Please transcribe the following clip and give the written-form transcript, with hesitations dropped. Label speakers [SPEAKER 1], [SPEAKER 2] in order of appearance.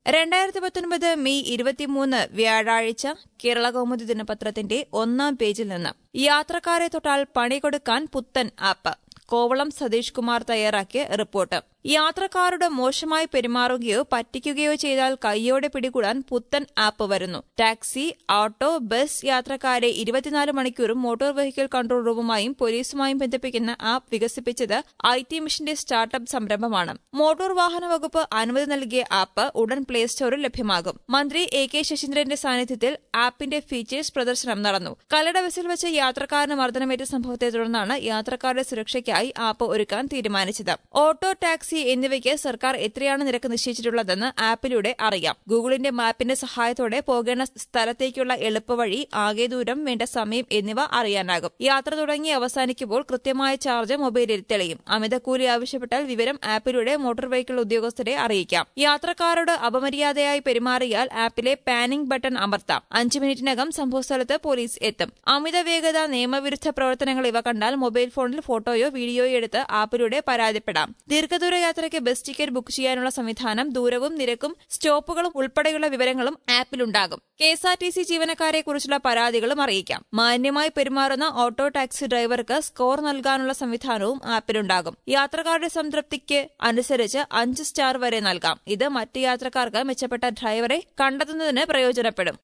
[SPEAKER 1] 2019 May 23 വ്യാഴാഴ്ച കേരളകൗമുദി ദിനപത്രത്തിന്റെ ഒന്നാം പേജിൽ നിന്ന് യാത്രക്കാരെ തൊട്ടാൽ പണി കൊടുക്കാൻ പുത്തൻ ആപ്പ്. കോവളം സതീഷ് കുമാർ തയ്യാറാക്കിയ റിപ്പോർട്ട്. യാത്രക്കാരോട് മോശമായി പെരുമാറുകയോ പറ്റിക്കുകയോ ചെയ്താൽ കൈയോടെ പിടികൂടാൻ പുത്തൻ ആപ്പ് വരുന്നു. ടാക്സി, ഓട്ടോ, ബസ് യാത്രക്കാരെ 24 മണിക്കൂറും മോട്ടോർ വെഹിക്കിൾ കൺട്രോൾ റൂമുമായും പോലീസുമായും ബന്ധിപ്പിക്കുന്ന ആപ്പ് വികസിപ്പിച്ചത് IT മിഷന്റെ സ്റ്റാർട്ടപ്പ് സംരംഭമാണ്. മോട്ടോർ വാഹന വകുപ്പ് അനുമതി നൽകിയ ആപ്പ് ഉടൻ പ്ലേ സ്റ്റോറിൽ ലഭ്യമാകും. മന്ത്രി AK ശശീന്ദ്രന്റെ സാന്നിധ്യത്തിൽ ആപ്പിന്റെ ഫീച്ചേഴ്സ് പ്രദർശനം നടന്നു. കല്ലട ബസിൽ വെച്ച് യാത്രക്കാരന് മർദ്ദനമേറ്റ സംഭവത്തെ തുടർന്നാണ് യാത്രക്കാരുടെ സുരക്ഷയ്ക്കായി ആപ്പ് ഒരുക്കാൻ തീരുമാനിച്ചത്. ഓട്ടോ, ടാക്സി എന്നിവയ്ക്ക് സർക്കാർ എത്രയാണ് നിരക്ക് നിശ്ചയിച്ചിട്ടുള്ളതെന്ന് ആപ്പിലൂടെ അറിയാം. ഗൂഗിളിന്റെ മാപ്പിന്റെ സഹായത്തോടെ പോകേണ്ട സ്ഥലത്തേക്കുള്ള എളുപ്പവഴി, ആകെ ദൂരം, വേണ്ട സമയം എന്നിവ അറിയാനാകും. യാത്ര തുടങ്ങി അവസാനിക്കുമ്പോൾ കൃത്യമായ ചാർജ് മൊബൈലിൽ തെളിയും. അമിത കൂലി ആവശ്യപ്പെട്ടാൽ വിവരം ആപ്പിലൂടെ മോട്ടോർ വെഹിക്കിൾ ഉദ്യോഗസ്ഥരെ അറിയിക്കാം. യാത്രക്കാരോട് അപമര്യാദയായി പെരുമാറിയാൽ ആപ്പിലെ പാനിംഗ് ബട്ടൺ അമർത്താം. 5 മിനിറ്റിനകം സംഭവസ്ഥലത്ത് പോലീസ് എത്തും. അമിത വേഗത, നിയമവിരുദ്ധ പ്രവർത്തനങ്ങൾ ഇവ കണ്ടാൽ മൊബൈൽ ഫോണിൽ ഫോട്ടോയോ വീഡിയോയോ എടുത്ത് ആപ്പിലൂടെ പരാതിപ്പെടാം. ദീർഘദൂര യാത്രയ്ക്ക് ബസ് ടിക്കറ്റ് ബുക്ക് ചെയ്യാനുള്ള സംവിധാനം, ദൂരവും നിരക്കും സ്റ്റോപ്പുകളും ഉൾപ്പെടെയുള്ള വിവരങ്ങളും ആപ്പിലുണ്ടാകും. KSRTC ജീവനക്കാരെക്കുറിച്ചുള്ള പരാതികളും അറിയിക്കാം. മാന്യമായി പെരുമാറുന്ന ഓട്ടോ, ടാക്സി ഡ്രൈവർക്ക് സ്കോർ നൽകാനുള്ള സംവിധാനവും ആപ്പിലുണ്ടാകും. യാത്രക്കാരുടെ സംതൃപ്തിക്ക് അനുസരിച്ച് 5 സ്റ്റാർ വരെ നൽകാം. ഇത് മറ്റ് യാത്രക്കാർക്ക് മെച്ചപ്പെട്ട ഡ്രൈവറെ കണ്ടെത്തുന്നതിന് പ്രയോജനപ്പെടും.